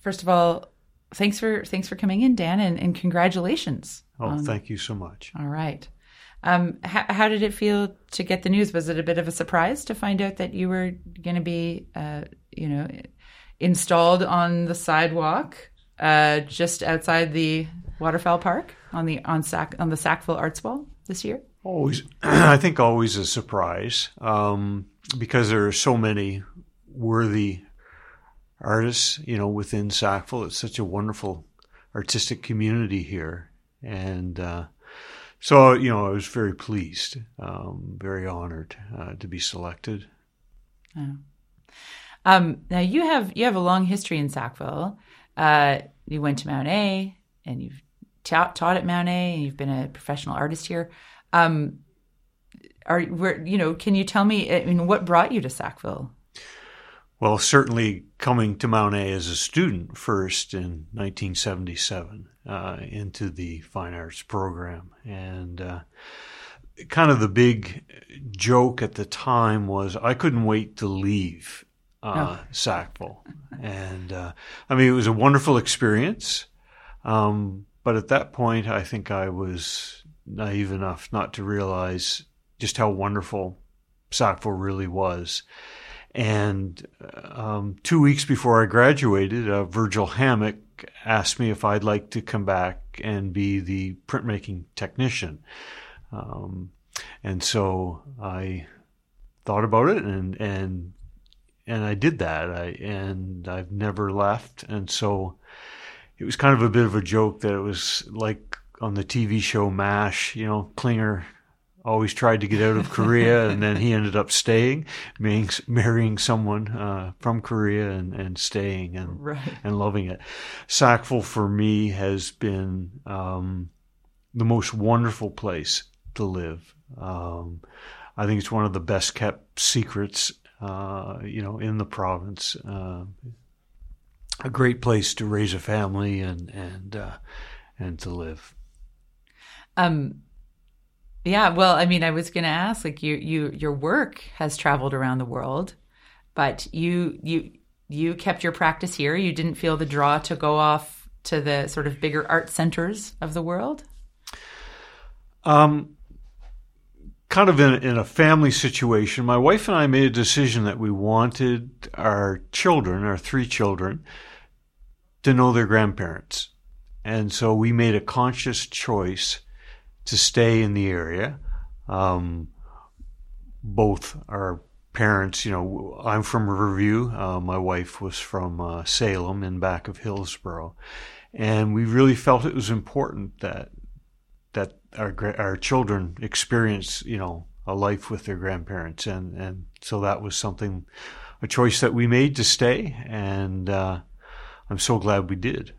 first of all, thanks for coming in, Dan, and congratulations. Thank you so much. All right. How did it feel to get the news? Was it a bit of a surprise to find out that you were going to be, installed on the sidewalk just outside the Waterfowl Park on the Sackville Arts Ball this year? Always, I think always a surprise because there are so many worthy artists, within Sackville. It's such a wonderful artistic community here, and so I was very pleased, very honored to be selected. Now you have a long history in Sackville. You went to Mount A, and you've taught at Mount A, and you've been a professional artist here. Can you tell me, what brought you to Sackville? Well, certainly coming to Mount A as a student first in 1977 into the fine arts program. And kind of the big joke at the time was I couldn't wait to leave Sackville. And it was a wonderful experience. But at that point, I think I was naive enough not to realize just how wonderful Sackville really was. And 2 weeks before I graduated, Virgil Hammack asked me if I'd like to come back and be the printmaking technician. And so I thought about it, and I did that. And I've never left. And so it was kind of a bit of a joke that it was like on the TV show MASH, Klinger always tried to get out of Korea, and then he ended up staying, marrying someone from Korea and staying and loving it. Sackville for me has been the most wonderful place to live. I think it's one of the best kept secrets, in the province. A great place to raise a family and to live. Yeah, well, I was going to ask, your work has traveled around the world, but you kept your practice here. You didn't feel the draw to go off to the sort of bigger art centers of the world? Kind of in a family situation, my wife and I made a decision that we wanted our three children, to know their grandparents. And so we made a conscious choice to stay in the area. Both our parents, I'm from Riverview. My wife was from Salem in back of Hillsborough. And we really felt it was important that our children experience, a life with their grandparents. And so that was a choice that we made to stay. And I'm so glad we did.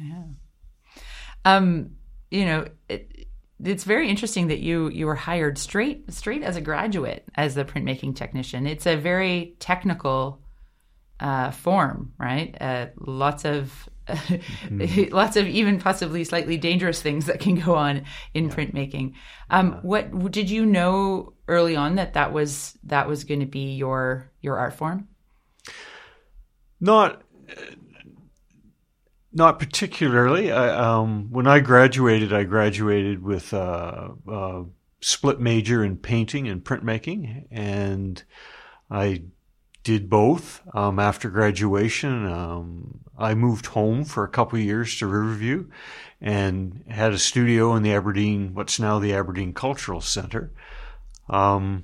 Yeah. It's very interesting that you were hired straight as a graduate as a printmaking technician. It's a very technical form, right? Lots of even possibly slightly dangerous things that can go on in printmaking. What did you know early on that was going to be your art form? Not particularly. When I graduated with a split major in painting and printmaking, and I did both. After graduation, I moved home for a couple of years to Riverview and had a studio in what's now the Aberdeen Cultural Center. And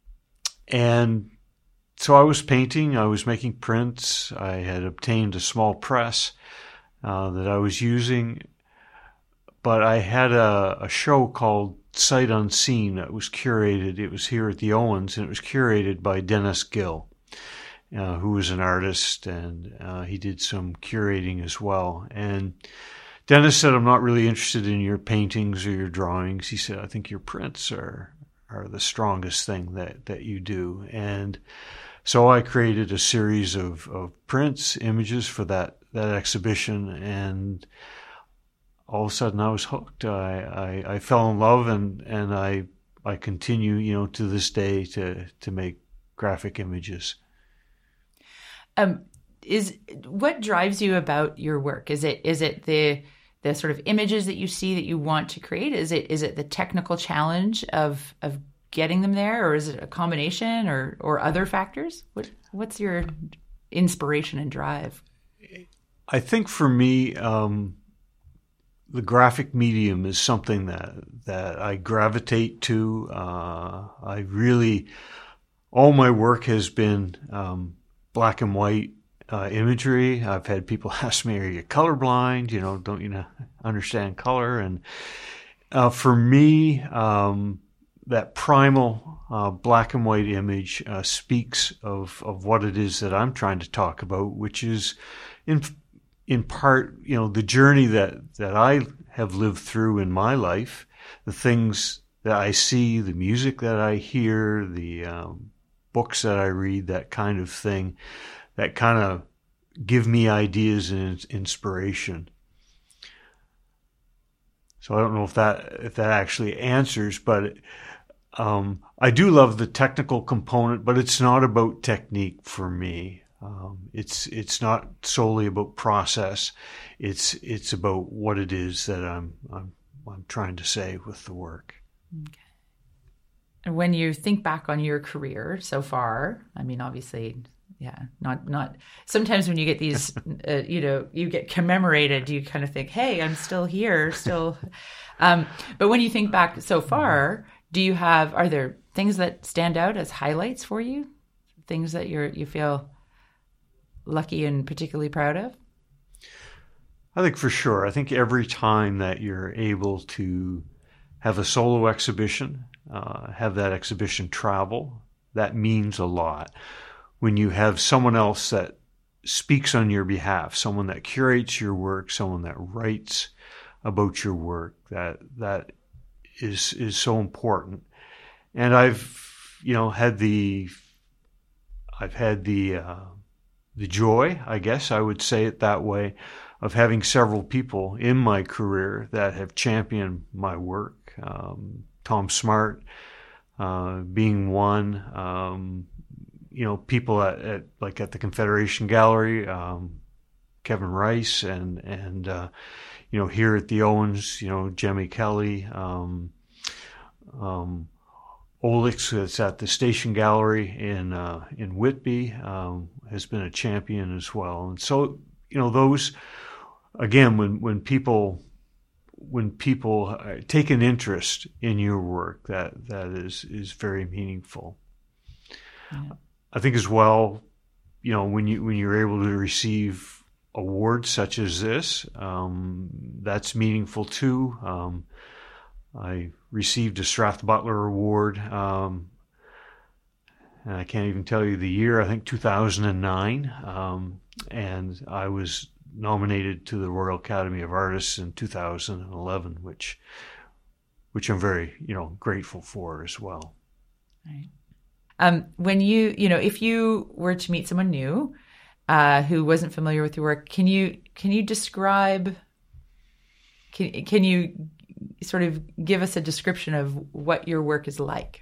so I was painting, I was making prints, I had obtained a small press that I was using, but I had a show called Sight Unseen that was curated. It was here at the Owens, and it was curated by Dennis Gill, who was an artist, and he did some curating as well. And Dennis said, I'm not really interested in your paintings or your drawings. He said, I think your prints are the strongest thing that you do. And so I created a series of prints, images for that exhibition, and all of a sudden I was hooked. I fell in love, and I continue, to this day to make graphic images. what drives you about your work? Is it the sort of images that you see that you want to create? Is it the technical challenge of getting them there, or is it a combination, or other factors? What's your inspiration and drive? I think for me, the graphic medium is something that I gravitate to. I really, all my work has been black and white imagery. I've had people ask me, "Are you colorblind? Don't you understand color?" And for me, that primal black and white image speaks of what it is that I'm trying to talk about, which is in part, the journey that I have lived through in my life, the things that I see, the music that I hear, the books that I read, that kind of thing, that kind of give me ideas and inspiration. So I don't know if that actually answers, but I do love the technical component, but it's not about technique for me. It's not solely about process. It's about what it is that I'm trying to say with the work. Okay. And when you think back on your career so far, I mean, obviously, yeah, not. Sometimes when you get these, you get commemorated, you kind of think, "Hey, I'm still here, still." But when you think back so far, are there things that stand out as highlights for you? Things that you feel lucky and particularly proud of? I think for sure. I think every time that you're able to have a solo exhibition, have that exhibition travel, that means a lot. When you have someone else that speaks on your behalf, someone that curates your work, someone that writes about your work, that is so important. And I've had the joy, I guess I would say it that way, of having several people in my career that have championed my work. Tom Smart being one. People at the Confederation Gallery, Kevin Rice, and here at the Owens, Jemmy Kelly, Olix, that's at the Station Gallery in Whitby, has been a champion as well. And so, those, again, when people take an interest in your work, that is very meaningful. Yeah. I think as well, when you're able to receive awards such as this, that's meaningful too. I received a Strathbutler Award, and I can't even tell you the year, I think 2009, and I was nominated to the Royal Academy of Artists in 2011, which I'm very, grateful for as well. Right. When if you were to meet someone new who wasn't familiar with your work, can you describe? Can you sort of give us a description of what your work is like?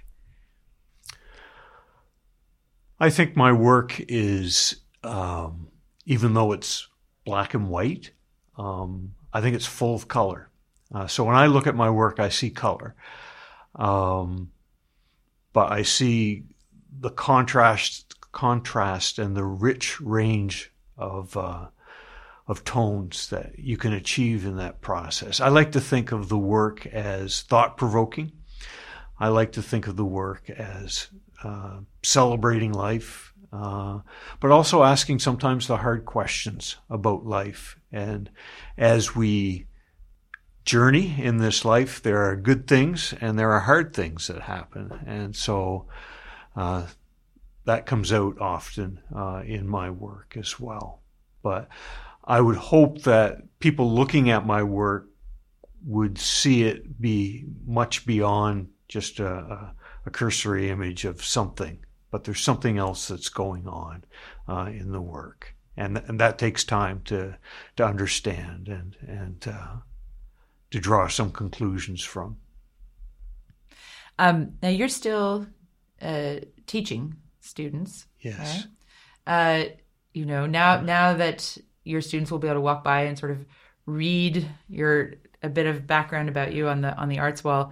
I think my work is, even though it's black and white, I think it's full of color. So when I look at my work, I see color, but I see the contrast and the rich range of tones that you can achieve in that process. I like to think of the work as thought-provoking. I like to think of the work as celebrating life, but also asking sometimes the hard questions about life. And as we journey in this life, there are good things and there are hard things that happen. And so that comes out often in my work as well. But I would hope that people looking at my work would see it be much beyond just a cursory image of something, but there's something else that's going on in the work, and that takes time to understand and to draw some conclusions from. Now you're still teaching students. Yes. Right? now that your students will be able to walk by and sort of read a bit of background about you on the arts wall,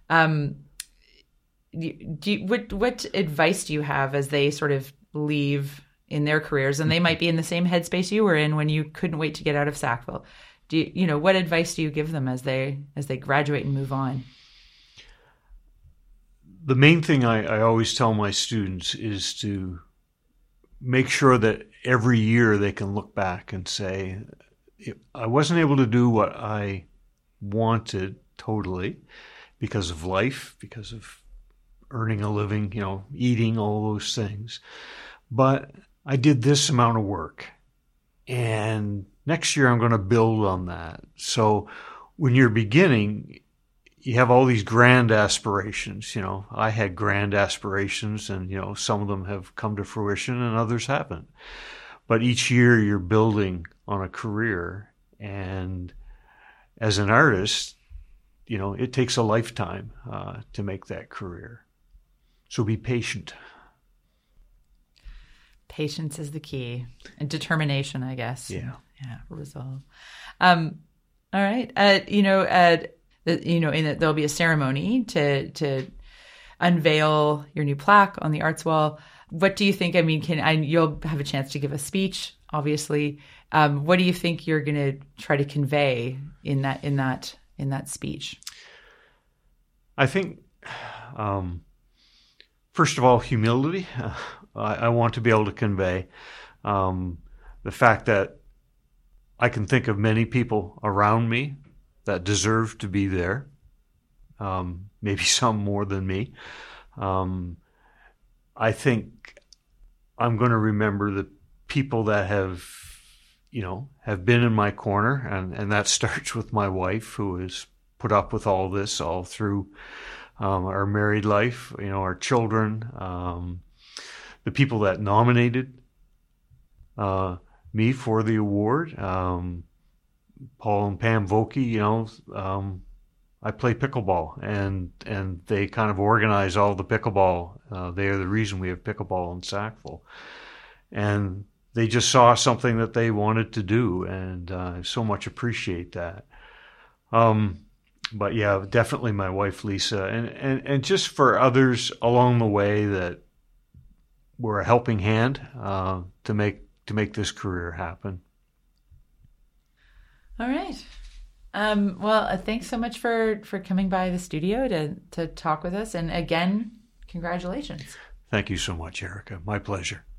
what advice do you have as they sort of leave in their careers, and they might be in the same headspace you were in when you couldn't wait to get out of Sackville? What advice do you give them as they graduate and move on? The main thing I always tell my students is to make sure that every year they can look back and say, I wasn't able to do what I wanted totally because of life, because of earning a living, eating, all those things. But I did this amount of work, and next year I'm going to build on that. So when you're beginning, you have all these grand aspirations. I had grand aspirations, and, some of them have come to fruition and others haven't. But each year you're building on a career, and as an artist, it takes a lifetime to make that career. So be patient. Patience is the key, and determination, I guess. Yeah. Resolve. All right. There'll be a ceremony to unveil your new plaque on the arts wall. What do you think? You'll have a chance to give a speech, obviously. What do you think you're going to try to convey in that speech? I think, first of all, humility. I want to be able to convey the fact that I can think of many people around me that deserve to be there, maybe some more than me. I think I'm going to remember the people that have been in my corner, and that starts with my wife, who has put up with all this all through our married life, our children, the people that nominated me for the award, Paul and Pam Vokey. I play pickleball, and they kind of organize all the pickleball. They are the reason we have pickleball in Sackville, and they just saw something that they wanted to do, and I so much appreciate that. But yeah, definitely my wife Lisa, and just for others along the way that were a helping hand to make this career happen. All right. Well, thanks so much for coming by the studio to talk with us, and again, congratulations. Thank you so much, Erica. My pleasure.